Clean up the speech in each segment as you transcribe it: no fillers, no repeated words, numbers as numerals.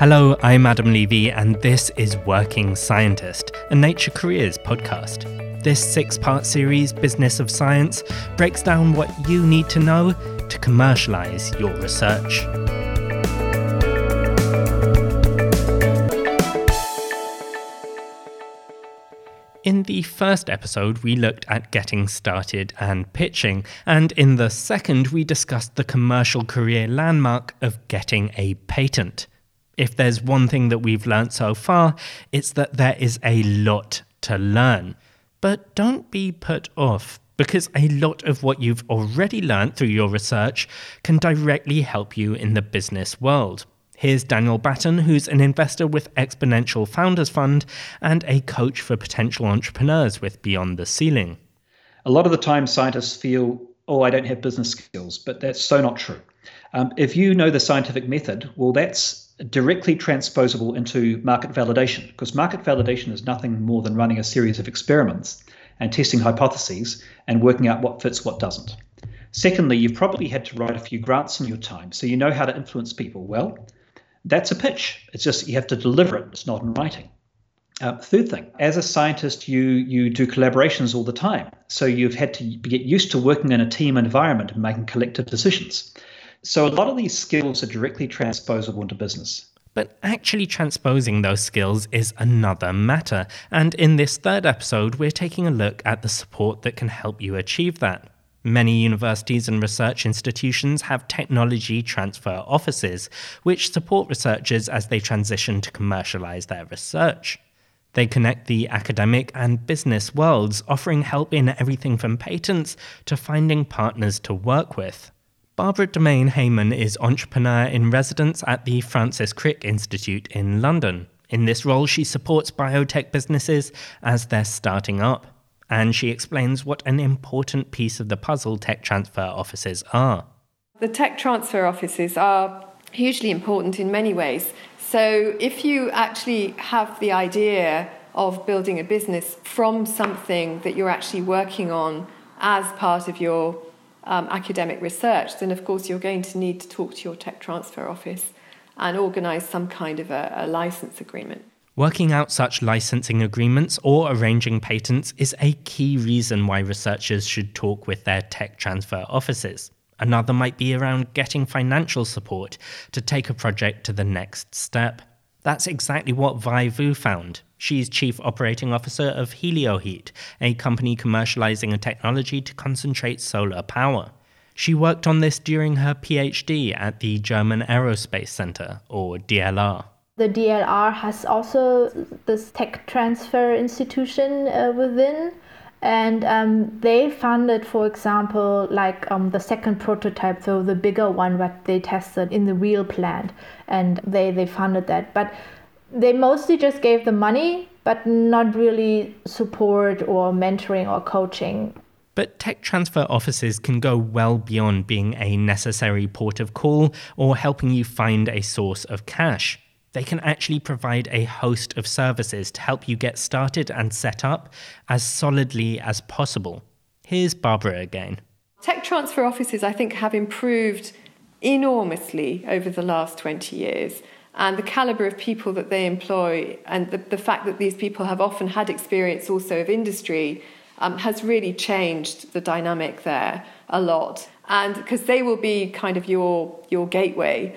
Hello, I'm Adam Levy, and this is Working Scientist, a Nature Careers podcast. This 6-part series, Business of Science, breaks down what you need to know to commercialise your research. In the first episode, we looked at getting started and pitching, and in the second, we discussed the commercial career landmark of getting a patent. If there's one thing that we've learnt so far, it's that there is a lot to learn. But don't be put off, because a lot of what you've already learnt through your research can directly help you in the business world. Here's Daniel Batten, who's an investor with Exponential Founders Fund and a coach for potential entrepreneurs with Beyond the Ceiling. A lot of the time scientists feel, I don't have business skills, but that's so not true. If you know the scientific method, well, that's directly transposable into market validation, because market validation is nothing more than running a series of experiments and testing hypotheses and working out what fits, what doesn't. Secondly, you've probably had to write a few grants in your time, so you know how to influence people. Well, that's a pitch. It's just you have to deliver it. It's not in writing. Third thing, as a scientist, you do collaborations all the time. So you've had to get used to working in a team environment and making collective decisions. So a lot of these skills are directly transposable into business. But actually transposing those skills is another matter. And in this third episode, we're taking a look at the support that can help you achieve that. Many universities and research institutions have technology transfer offices, which support researchers as they transition to commercialize their research. They connect the academic and business worlds, offering help in everything from patents to finding partners to work with. Barbara Domain-Hayman is entrepreneur in residence at the Francis Crick Institute in London. In this role, she supports biotech businesses as they're starting up. And she explains what an important piece of the puzzle tech transfer offices are. The tech transfer offices are hugely important in many ways. So if you actually have the idea of building a business from something that you're actually working on as part of your academic research, then of course you're going to need to talk to your tech transfer office and organise some kind of a license agreement. Working out such licensing agreements or arranging patents is a key reason why researchers should talk with their tech transfer offices. Another might be around getting financial support to take a project to the next step. That's exactly what Vi Vu found. She's Chief Operating Officer of HelioHeat, a company commercializing a technology to concentrate solar power. She worked on this during her PhD at the German Aerospace Center, or DLR. The DLR has also this tech transfer institution within, and they funded, for example, the second prototype, so the bigger one that they tested in the real plant, and they funded that. But they mostly just gave the money, but not really support or mentoring or coaching. But tech transfer offices can go well beyond being a necessary port of call or helping you find a source of cash. They can actually provide a host of services to help you get started and set up as solidly as possible. Here's Barbara again. Tech transfer offices, I think, have improved enormously over the last 20 years. And the calibre of people that they employ and the fact that these people have often had experience also of industry has really changed the dynamic there a lot. And because they will be kind of your gateway.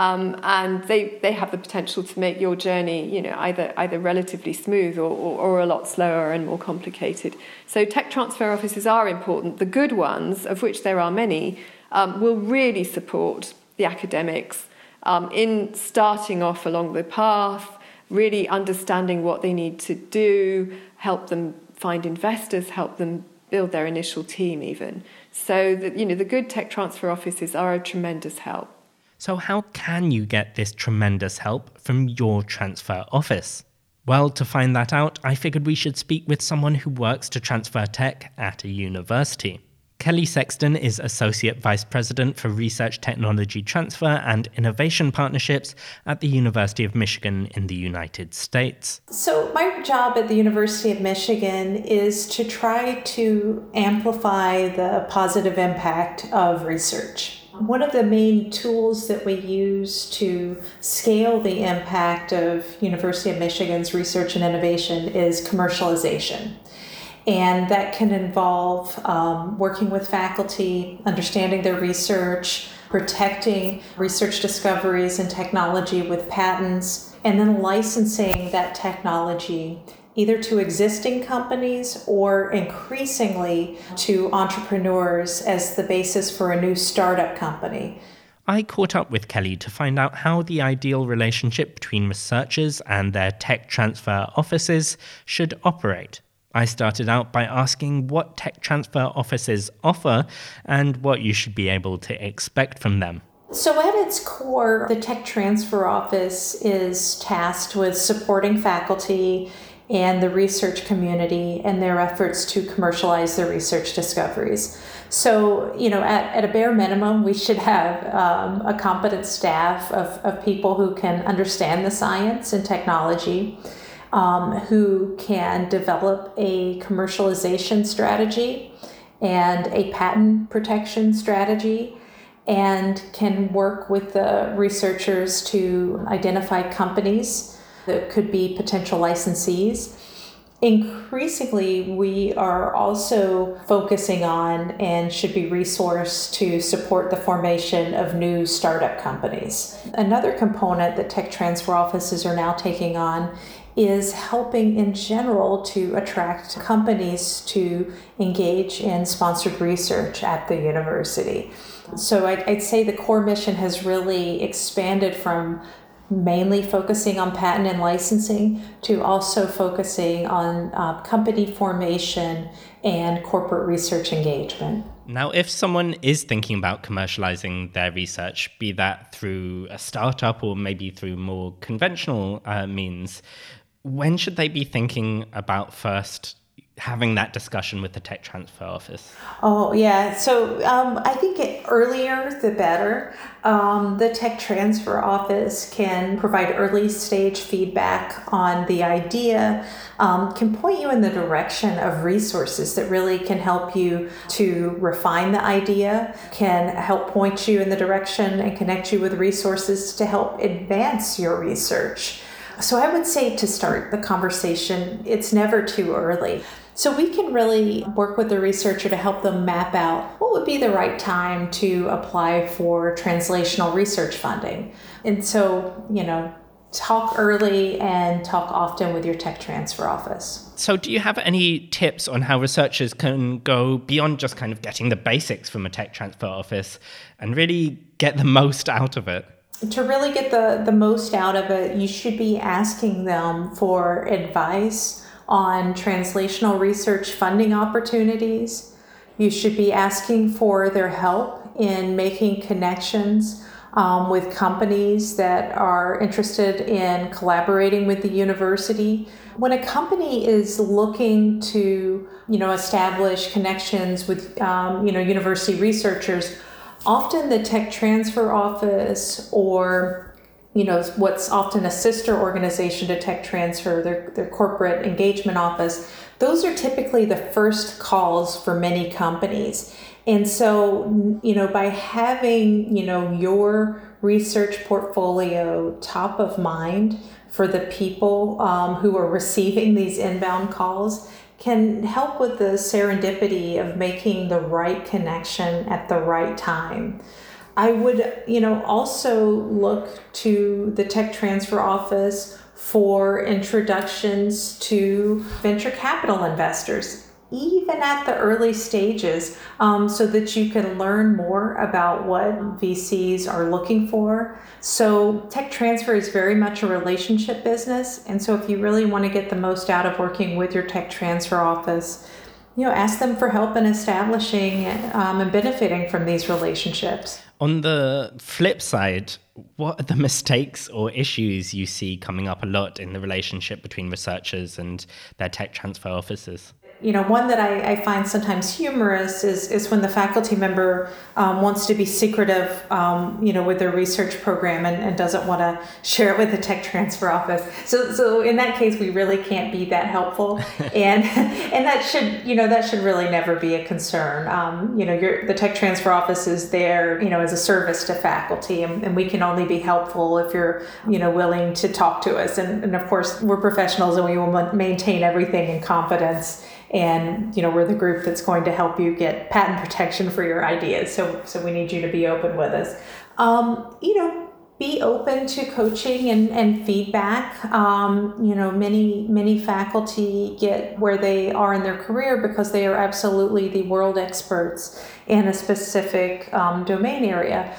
And they have the potential to make your journey, either relatively smooth or a lot slower and more complicated. So tech transfer offices are important. The good ones, of which there are many, will really support the academics in starting off along the path, really understanding what they need to do, help them find investors, help them build their initial team even. So the good tech transfer offices are a tremendous help. So how can you get this tremendous help from your transfer office? Well, to find that out, I figured we should speak with someone who works to transfer tech at a university. Kelly Sexton is Associate Vice President for Research Technology Transfer and Innovation Partnerships at the University of Michigan in the United States. So my job at the University of Michigan is to try to amplify the positive impact of research. One of the main tools that we use to scale the impact of University of Michigan's research and innovation is commercialization. And that can involve working with faculty, understanding their research, protecting research discoveries and technology with patents, and then licensing that technology either to existing companies or increasingly to entrepreneurs as the basis for a new startup company. I caught up with Kelly to find out how the ideal relationship between researchers and their tech transfer offices should operate. I started out by asking what tech transfer offices offer and what you should be able to expect from them. So at its core, the Tech Transfer Office is tasked with supporting faculty and the research community in their efforts to commercialize their research discoveries. So, at a bare minimum, we should have a competent staff of people who can understand the science and technology, who can develop a commercialization strategy and a patent protection strategy, and can work with the researchers to identify companies that could be potential licensees. Increasingly, we are also focusing on and should be resourced to support the formation of new startup companies. Another component that tech transfer offices are now taking on is helping in general to attract companies to engage in sponsored research at the university. So I'd say the core mission has really expanded from mainly focusing on patent and licensing to also focusing on company formation and corporate research engagement. Now, if someone is thinking about commercializing their research, be that through a startup or maybe through more conventional means, when should they be thinking about first having that discussion with the tech transfer office? Oh, yeah. So I think earlier the better. The tech transfer office can provide early stage feedback on the idea, can point you in the direction of resources that really can help you to refine the idea, can help point you in the direction and connect you with resources to help advance your research. So I would say to start the conversation, it's never too early. So we can really work with the researcher to help them map out what would be the right time to apply for translational research funding. And so, talk early and talk often with your tech transfer office. So do you have any tips on how researchers can go beyond just kind of getting the basics from a tech transfer office and really get the most out of it? To really get the most out of it, you should be asking them for advice on translational research funding opportunities. You should be asking for their help in making connections with companies that are interested in collaborating with the university. When a company is looking to, establish connections with, university researchers, often the tech transfer office or what's often a sister organization to tech transfer, their corporate engagement office, those are typically the first calls for many companies. And so, by having, your research portfolio top of mind for the people who are receiving these inbound calls can help with the serendipity of making the right connection at the right time. I would, also look to the tech transfer office for introductions to venture capital investors, even at the early stages, so that you can learn more about what VCs are looking for. So tech transfer is very much a relationship business. And so if you really want to get the most out of working with your tech transfer office, ask them for help in establishing and benefiting from these relationships. On the flip side, what are the mistakes or issues you see coming up a lot in the relationship between researchers and their tech transfer offices? one that I find sometimes humorous is when the faculty member wants to be secretive, with their research program and doesn't want to share it with the tech transfer office. So in that case, we really can't be that helpful, and that should really never be a concern. The tech transfer office is there, as a service to faculty, and we can only be helpful if you're, willing to talk to us. And of course, we're professionals and we will maintain everything in confidence. And, we're the group that's going to help you get patent protection for your ideas. So we need you to be open with us. Be open to coaching and feedback. Many faculty get where they are in their career because they are absolutely the world experts in a specific domain area.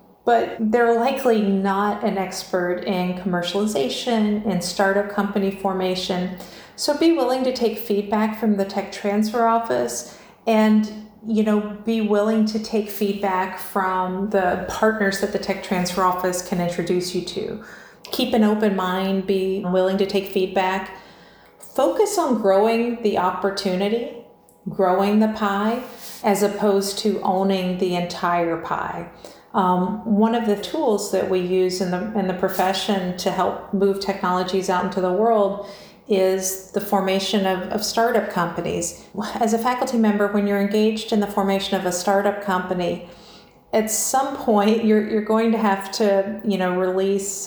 But they're likely not an expert in commercialization, in startup company formation. So be willing to take feedback from the tech transfer office and, be willing to take feedback from the partners that the tech transfer office can introduce you to. Keep an open mind, be willing to take feedback. Focus on growing the opportunity, growing the pie, as opposed to owning the entire pie. One of the tools that we use in the profession to help move technologies out into the world is the formation of startup companies. As a faculty member, when you're engaged in the formation of a startup company, at some point you're going to have to, release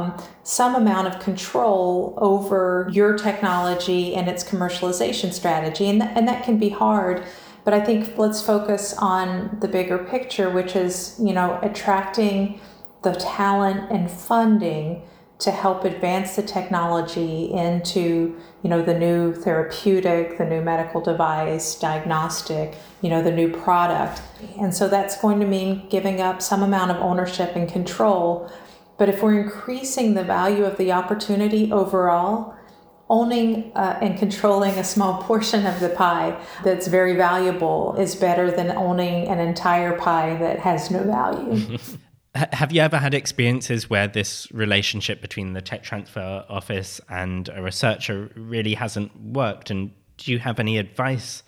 some amount of control over your technology and its commercialization strategy, and that can be hard. But I think let's focus on the bigger picture, which is, attracting the talent and funding to help advance the technology into, the new therapeutic, the new medical device, diagnostic, the new product. And so that's going to mean giving up some amount of ownership and control. But if we're increasing the value of the opportunity overall, owning and controlling a small portion of the pie that's very valuable is better than owning an entire pie that has no value. Have you ever had experiences where this relationship between the tech transfer office and a researcher really hasn't worked? And do you have any advice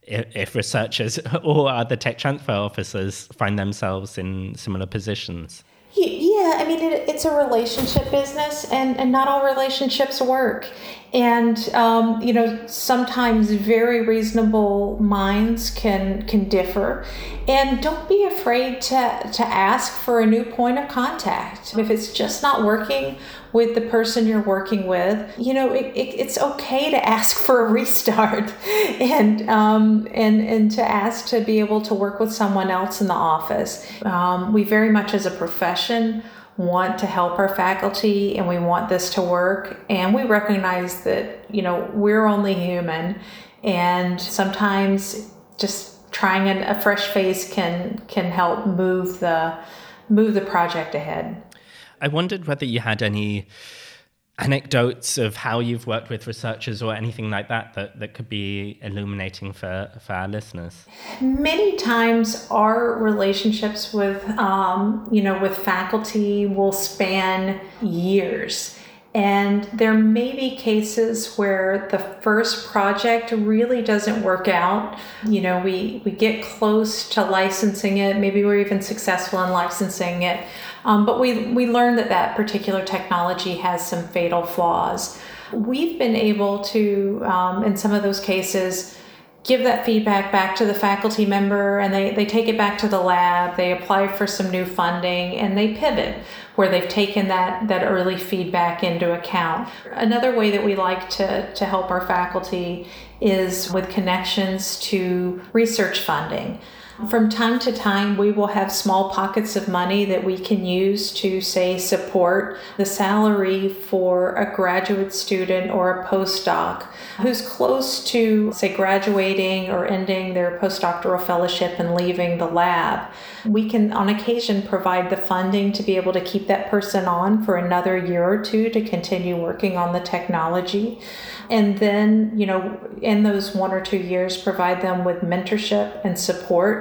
if researchers or other tech transfer officers find themselves in similar positions? Yeah, it's a relationship business, and not all relationships work. And, sometimes very reasonable minds can differ. And don't be afraid to ask for a new point of contact. If it's just not working with the person you're working with, it's okay to ask for a restart and to ask to be able to work with someone else in the office. We very much as a profession want to help our faculty, and we want this to work. And we recognize that, we're only human, and sometimes just trying a fresh face can help move the project ahead. I wondered whether you had any anecdotes of how you've worked with researchers or anything like that could be illuminating for our listeners. Many times our relationships with faculty will span years. And there may be cases where the first project really doesn't work out. We get close to licensing it. Maybe we're even successful in licensing it. But we learn that particular technology has some fatal flaws. We've been able to, in some of those cases, give that feedback back to the faculty member, and they take it back to the lab, they apply for some new funding, and they pivot where they've taken that early feedback into account. Another way that we like to help our faculty is with connections to research funding. From time to time, we will have small pockets of money that we can use to, say, support the salary for a graduate student or a postdoc who's close to, say, graduating or ending their postdoctoral fellowship and leaving the lab. We can, on occasion, provide the funding to be able to keep that person on for another year or two to continue working on the technology. And then, in those 1 or 2 years, provide them with mentorship and support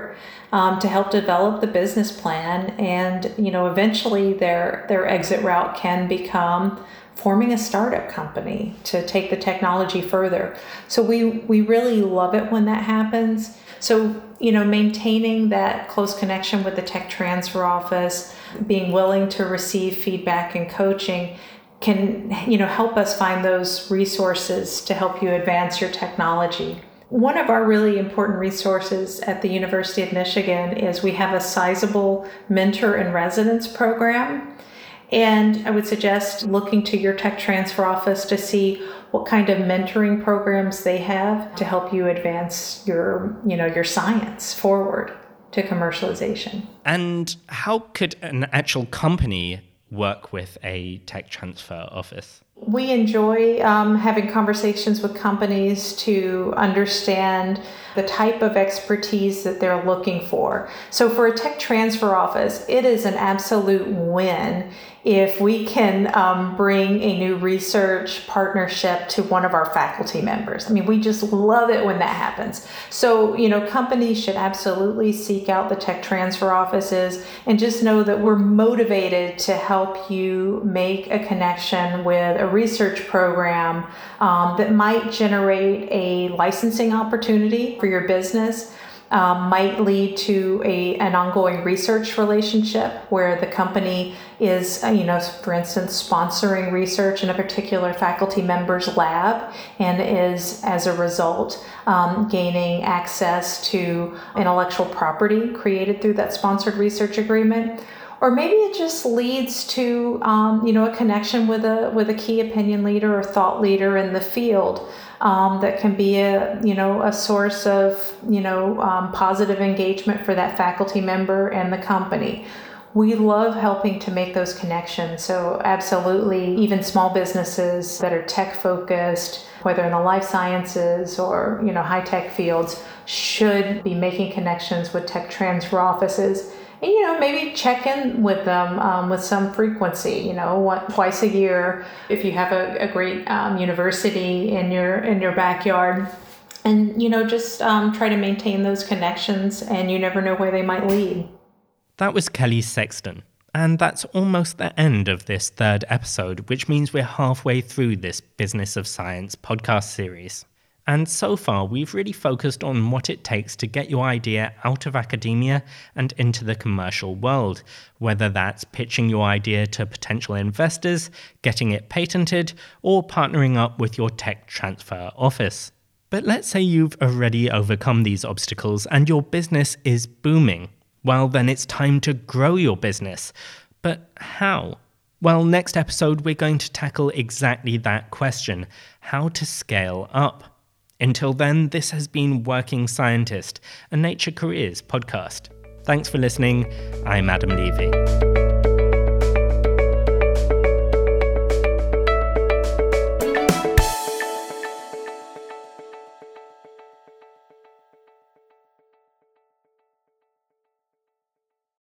support to help develop the business plan. And, eventually their exit route can become forming a startup company to take the technology further. So we really love it when that happens. So, maintaining that close connection with the tech transfer office, being willing to receive feedback and coaching can, help us find those resources to help you advance your technology. One of our really important resources at the University of Michigan is we have a sizable mentor in residence program. And I would suggest looking to your tech transfer office to see what kind of mentoring programs they have to help you advance your science forward to commercialization. And how could an actual company work with a tech transfer office? We enjoy having conversations with companies to understand the type of expertise that they're looking for. So for a tech transfer office, it is an absolute win if we can bring a new research partnership to one of our faculty members. I mean, we just love it when that happens. So, companies should absolutely seek out the tech transfer offices and just know that we're motivated to help you make a connection with a research program that might generate a licensing opportunity for your business. Might lead to an ongoing research relationship where the company is, for instance, sponsoring research in a particular faculty member's lab and is, as a result, gaining access to intellectual property created through that sponsored research agreement. Or maybe it just leads to, a connection with a key opinion leader or thought leader in the field. That can be a source of, positive engagement for that faculty member and the company. We love helping to make those connections. So absolutely, even small businesses that are tech focused, whether in the life sciences or, high tech fields, should be making connections with tech transfer offices. And, maybe check in with them with some frequency, twice a year if you have a great university in your backyard. And, just try to maintain those connections, and you never know where they might lead. That was Kelly Sexton. And that's almost the end of this third episode, which means we're halfway through this Business of Science podcast series. And so far, we've really focused on what it takes to get your idea out of academia and into the commercial world, whether that's pitching your idea to potential investors, getting it patented, or partnering up with your tech transfer office. But let's say you've already overcome these obstacles and your business is booming. Well, then it's time to grow your business. But how? Well, next episode, we're going to tackle exactly that question: how to scale up. Until then, this has been Working Scientist, a Nature Careers podcast. Thanks for listening. I'm Adam Levy.